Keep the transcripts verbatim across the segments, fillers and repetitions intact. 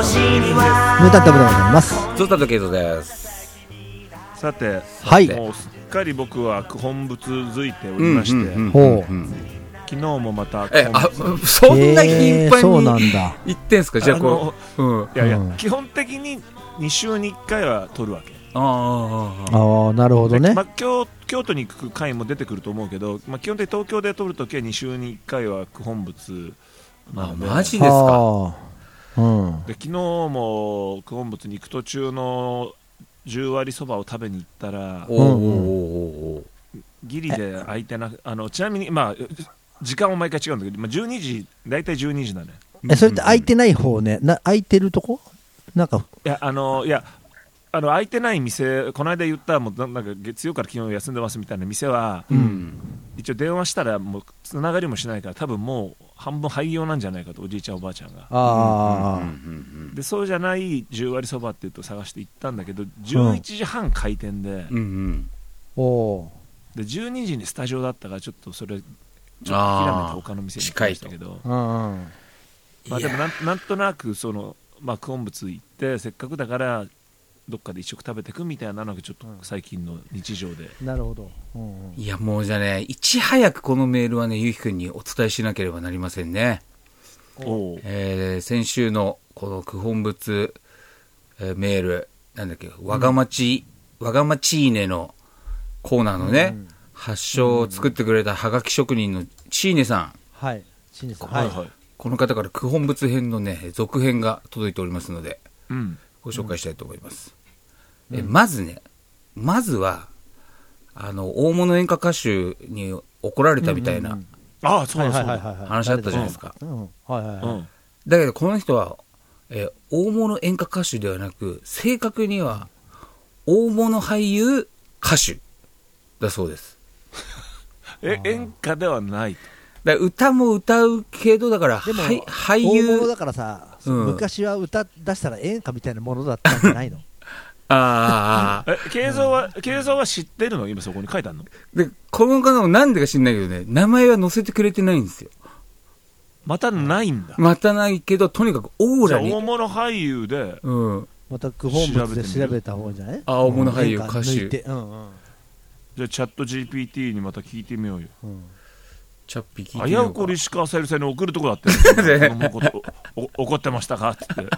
ムータンタブでございます。 ゾウタとケイトです。 さて、 はい、 もうすっかり僕は九本仏づいておりまして、昨日もまたえあそんな頻繁に行ってんすか。じゃあこう、うん、 いやいや、うん、基本的にに週にいっかいは取るわけ。 ああ、なるほどね。 まあ、京, 京都に行く回も出てくると思うけど、まあ、基本的に東京で取るときはに週にいっかいは九本仏なので。 あ、マジですか。 うん、で昨日も九本仏に行く途中の十割そばを食べに行ったら、おおギリで空いてなく、あのちなみに、まあ、時間は毎回違うんだけど、まあ、じゅうにじ、大体じゅうにじだね。 え、それって空いてない方ね、な空いてるとこなんか、 いや、あの、いや、あの空いてない店、この間言ったもうなんか月曜から昨日休んでますみたいな店は、うん、一応電話したらもうつながりもしないから、多分もう半分廃業なんじゃないかと、おじいちゃんおばあちゃんが。あ、でそうじゃない十割そばっていうと探して行ったんだけど、じゅういちじはん開店で、うんうんうん、おでじゅうにじにスタジオだったから、ちょっとそれちょっと諦めて他の店に行きましたけど、まあ、でも な, んなんとなくその、まあ、九本仏行ってせっかくだからどっかで一食食べてくみたいなのがちょっと最近の日常で、 うん、なるほど、 うんうん、いやもうじゃあね、いち早くこのメールはね、ゆうきくんにお伝えしなければなりませんね。お、えー、先週のこの九本仏、えー、メールなんだっけ、わがまち、うん、わがまちいねのコーナーのね、うん、発祥を作ってくれたはがき職人のちいねさん、 はい、ちいねさん、 はいはい、この方から九本仏編のね続編が届いておりますので、うん、ご紹介したいと思います。うん、えまずね、まずはあの大物演歌歌手に怒られたみたいな話あったじゃないですか。だけどこの人は、えー、大物演歌歌手ではなく、正確には大物俳優歌手だそうです。 え演歌ではない。 だ歌も歌うけど、だからでも俳優大物だからさ、うん、昔は歌出したら演歌みたいなものだったんじゃないの？ ああ、慶三は慶三は知ってるの？今そこに書いてあるの？ でこの方もなんでか知んないけどね、名前は載せてくれてないんですよ。 またないんだ。 またないけど、とにかくオーラに。 大物俳優で、 うん、また九本仏で調べた方じゃない？ あ、大物俳優歌手。うん、 じゃあチャット ジーピーティー にまた聞いてみようよ。うん、 チャッピ聞いてみようか。 危うく石川さゆりさんに送るとこだってね。怒ってましたかって言って。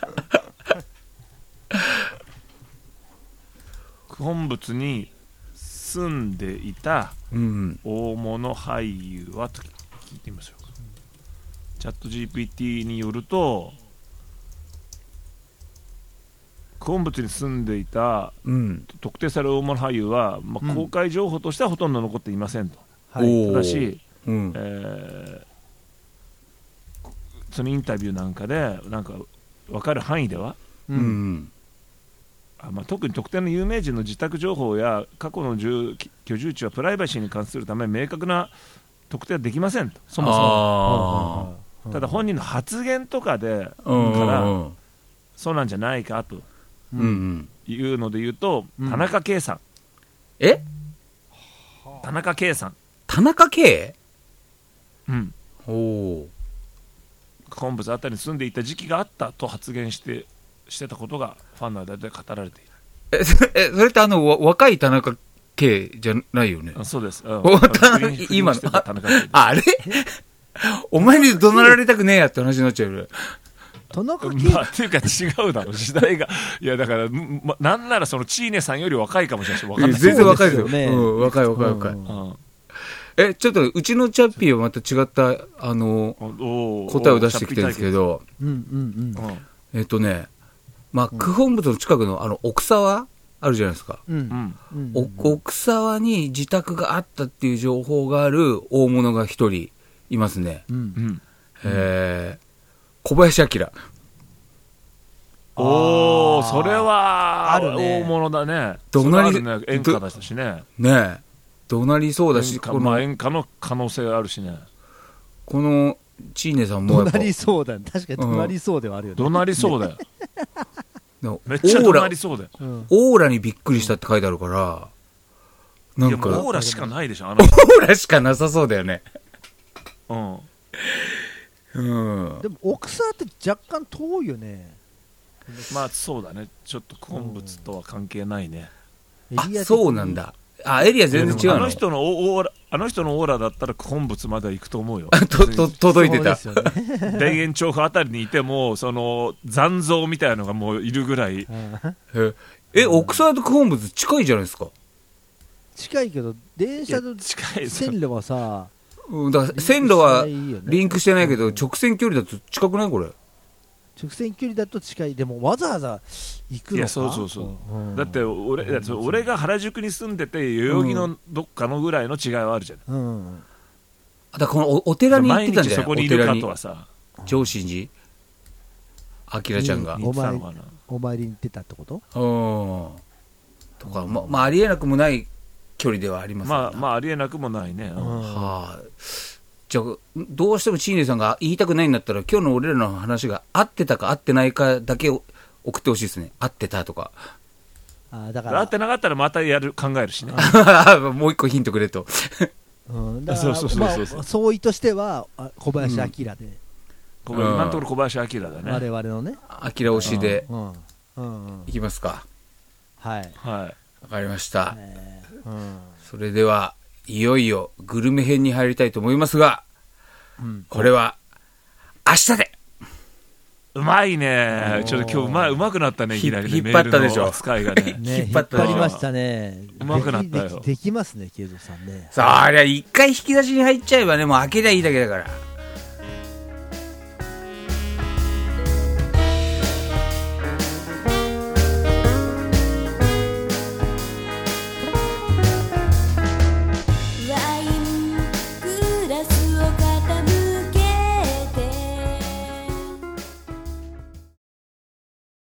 九本仏に住んでいた大物俳優はと聞いてみましょうか。チャット ジーピーティー によると、九本仏に住んでいた、うん、特定される大物俳優は、まあ、公開情報としてはほとんど残っていませんと、うん、ただし、うん、えー、そのインタビューなんかでなんか分かる範囲では、うんうん、あまあ、特に特定の有名人の自宅情報や過去の住居住地はプライバシーに関するため明確な特定はできませんと、そもそも。ただ本人の発言とかでからそうなんじゃないかというので言うと、田中圭さん、 え田中圭さん田中圭、 うん、お九本仏あたりに住んでいた時期があったと発言してしてたことがファンの間で語られている。 え、それ、えそれってあの若い田中圭じゃないよね？ あ、そうです、うん、 今のあ、あれお前に怒鳴られたくねえやって話になっちゃうよ。 田中圭、 まあ、っていうか違うだろ時代が。いやだから、ま、なんならそのチーネさんより若いかもしれないし、分かんない。 全然若いですよね。うん、若い若い若い。うんうん、えちょっとうちのチャッピーはまた違ったあの答えを出してきてるんですけど、うんうんうん、えっとね、まあ九本仏の近くのあの奥沢あるじゃないですか、うんうんうん、奥沢に自宅があったっていう情報がある大物が一人いますね、うんうんえー、小林明。 おー、それはある、ね、大物だね。 どなり、 ね、演歌だしね。 ねえ、どなりそうだし、 この、まあ、演歌の可能性があるしね。 このチーネさんもやっぱどなりそうだ、ね、確かにどなりそうではあるよね。 どなりそうだよ。めっちゃどなりそうだよ。 オーラにびっくりしたって書いてあるから、 なんかいやオーラしかないでしょ。あのオーラしかなさそうだよね。 うん。うん、でも奥沢って若干遠いよね。 まあそうだね、ちょっと九本仏とは関係ないね。 あ、そうなんだ。あ、エリア全然違うの。 あの人のオーラ、あの人のオーラだったら九本仏までは行くと思うよ。 とと届いてた。 田園調布あたりにいても、その残像みたいなのがもういるぐらい。 え、え、奥沢と九本仏近いじゃないですか。 近いけど電車の線路はさ、 うん、だから線路はリンクしてないけど、直線距離だと近くないこれ。 直線距離だと近い。でもわざわざ行くのか。いや、 そうそうそう、うん、だって俺、だって俺が原宿に住んでて代々木のどっかのぐらいの違いはあるじゃん、うん、 だからこの お, お寺に行ってたんじゃない。 毎日そこにいるかとはさ、 上心寺あきらちゃんがお参りお参りに行ってたってこと。 うんとか、ま, まあありえなくもない距離ではありますね。 まあまあありえなくもないね、うん、 はあ、じゃあどうしてもチーネさんが言いたくないんだったら、今日の俺らの話が合ってたか合ってないかだけ送ってほしいですね。合ってたとか。 あ、だから合ってなかったらまたやる考えるしねもう一個ヒントくれと、 うん、だからそうそうそうそう、まあ、総意としては小林明で、 うん、今のところ小林明だね。 我々のね明推しで、 うんうんうん、 いきますか。 はいはい、 わかりました、 えーうん、 それではいよいよグルメ編に入りたいと思いますが、うん、これは明日で。 うまいね、ちょっと今日うまい、うまくなったね、いきなりね、 引っ張ったでしょ、 扱いがねね、引っ張りましたね。 うまくなったよ。 でき、できますね、慶三さんね。 そりゃ一回引き出しに入っちゃえばね、もう開けりゃいいだけだから。